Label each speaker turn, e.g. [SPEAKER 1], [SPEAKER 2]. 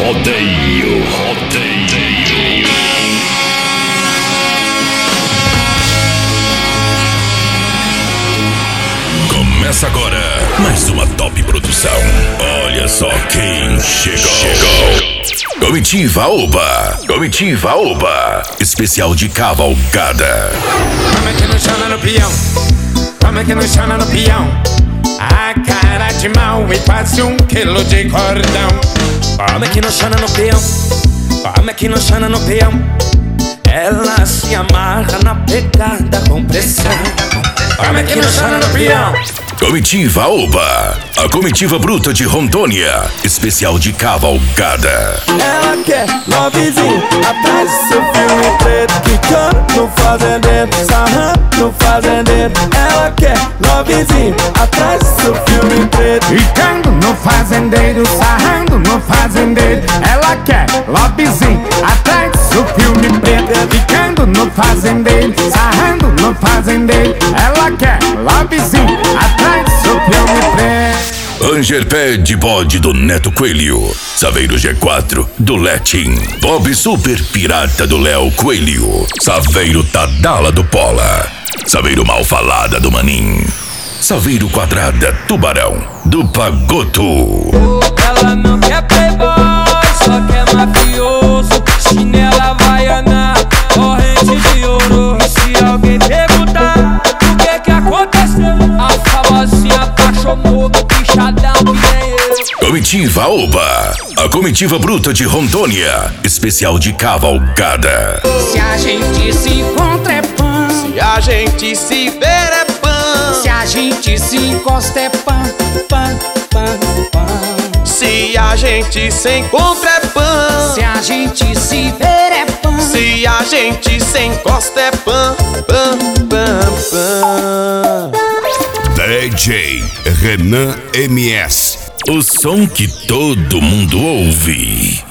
[SPEAKER 1] Rodeio. Começa agora mais uma top produção. Olha só quem chegou. Comitiva Oba. Especial de cavalgada.
[SPEAKER 2] Vamos aqui no chão no peão. Vamos aqui no chão no peão. A cara de mal e quase 1 quilo de cordão. Vamos aqui no chão no peão. Vamos aqui no chão no peão. Ela se amarra na pegada com pressão. Vamos aqui no chão no peão.
[SPEAKER 1] Comitiva Oba, a comitiva bruta de Rondônia, especial de cavalgada.
[SPEAKER 3] Ela quer lovezinho, atrás do seu filme preto, quicando no fazendeiro, sarrando no fazendeiro. Ela quer lovezinho, atrás do seu filme preto,
[SPEAKER 2] Quicando no fazendeiro, sarrando no fazendeiro. Ela quer lobbyzinho, atrás do filme preto. Quicando no fazendeiro, sarrando no fazendeiro. Ela quer lobbyzinho, atrás do filme preto.
[SPEAKER 1] Ranger Pé de Bode do Neto Coelho, Saveiro G4 do Letin, Bob Super Pirata do Léo Coelho, Saveiro Tadala do Pola, Saveiro Mal Falada do Manim, Saveiro Quadrada Tubarão do Pagoto.
[SPEAKER 4] Ela não quer playboy, só quer mafioso. Chinela havaiana, corrente de ouro. E se alguém perguntar o que aconteceu, a famosinha apaixonou, bichadão que nem eu.
[SPEAKER 1] Comitiva Oba, a comitiva bruta de Rondônia, especial de cavalgada.
[SPEAKER 5] Se a gente se encontra é pão.
[SPEAKER 3] se a gente se ver é pão.
[SPEAKER 5] Se a gente se encosta é pão.
[SPEAKER 3] Se a gente se encontra é pão.
[SPEAKER 5] Se a gente se ver é pão.
[SPEAKER 3] Se a gente se encosta é pão.
[SPEAKER 1] DJ Renan MS, o som que todo mundo ouve.